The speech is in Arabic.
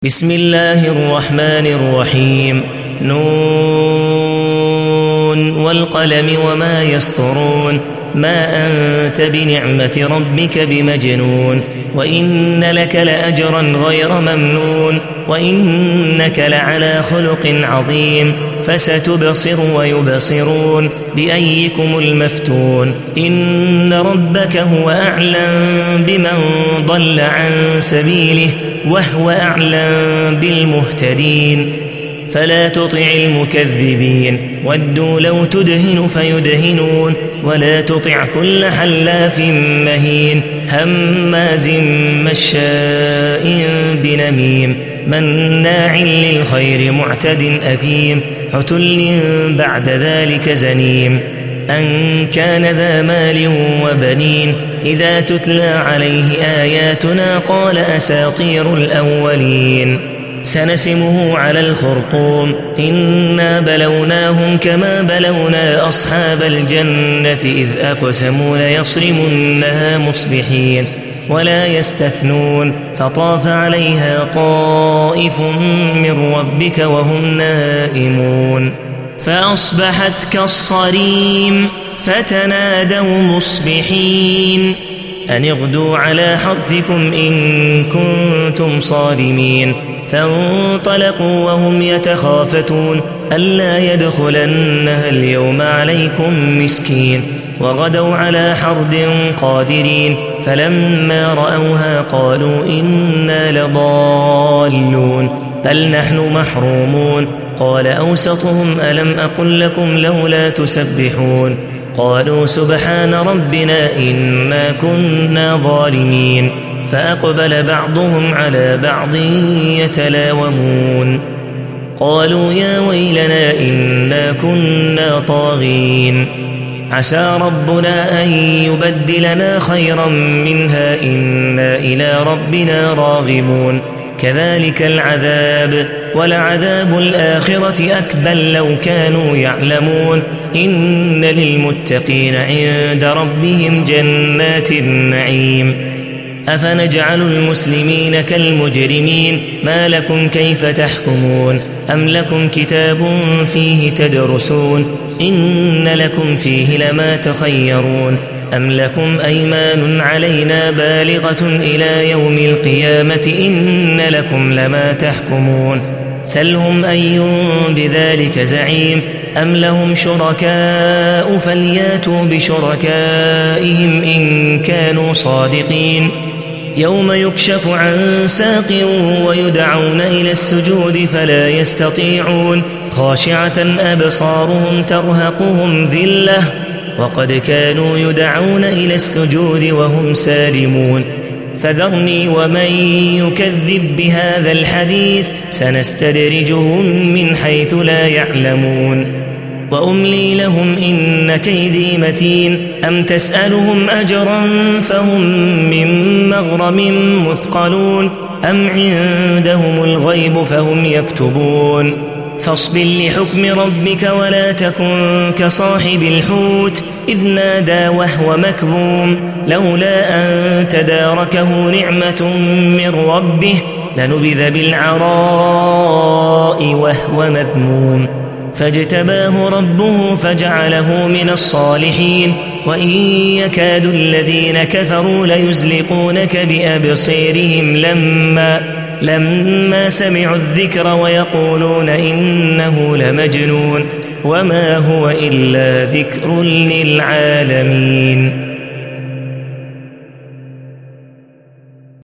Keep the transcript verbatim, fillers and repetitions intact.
بسم الله الرحمن الرحيم نون والقلم وما يسطرون ما أنت بنعمة ربك بمجنون وإن لك لأجرا غير ممنون وإنك لعلى خلق عظيم فستبصر ويبصرون بأيكم المفتون إن ربك هو أعلم بمن ضل عن سبيله وهو أعلم بالمهتدين فلا تطع المكذبين ودوا لو تدهن فيدهنون ولا تطع كل حلاف مهين هماز مشاء بنميم مناع للخير معتد أثيم عتل بعد ذلك زنيم أن كان ذا مال وبنين إذا تتلى عليه آياتنا قال أساطير الأولين سنسمه على الخرطوم إنا بلوناهم كما بلونا أصحاب الجنة إذ أقسموا ليصرمنها مصبحين ولا يستثنون فطاف عليها طائف من ربك وهم نائمون فأصبحت كالصريم فتنادوا مصبحين أن اغدوا على حظكم إن كنتم صارمين فانطلقوا وهم يتخافتون ألا يدخلنها اليوم عليكم مسكين وغدوا على حرد قادرين فلما رأوها قالوا إنا لضالون بل نحن محرومون قال أوسطهم ألم أقل لكم لولا تسبحون قالوا سبحان ربنا إنا كنا ظالمين فأقبل بعضهم على بعض يتلاومون قالوا يا ويلنا إنا كنا طاغين عسى ربنا أن يبدلنا خيرا منها إنا إلى ربنا راغبون كذلك العذاب ولعذاب الآخرة أكبر لو كانوا يعلمون إن للمتقين عند ربهم جنات النعيم أفنجعل المسلمين كالمجرمين ما لكم كيف تحكمون أم لكم كتاب فيه تدرسون إن لكم فيه لما تخيرون أم لكم أيمان علينا بالغة إلى يوم القيامة إن لكم لما تحكمون سلهم أيهم بذلك زعيم أم لهم شركاء فلياتوا بشركائهم إن كانوا صادقين يوم يكشف عن ساق ويدعون إلى السجود فلا يستطيعون خاشعة أبصارهم ترهقهم ذلة وقد كانوا يدعون إلى السجود وهم سالمون فذرني ومن يكذب بهذا الحديث سنستدرجهم من حيث لا يعلمون وأملي لهم إن كيدي متين أم تسألهم أجرا فهم من مغرم مثقلون أم عندهم الغيب فهم يكتبون فاصبر لحكم ربك ولا تكن كصاحب الحوت إذ نادى وهو مكظوم لولا أن تداركه نعمة من ربه لنبذ بالعراء وهو مذموم فاجتباه ربه فجعله من الصالحين وإن يكاد الذين كفروا ليزلقونك بأبصيرهم لما لما سمعوا الذكر ويقولون إنه لمجنون وما هو إلا ذكر للعالمين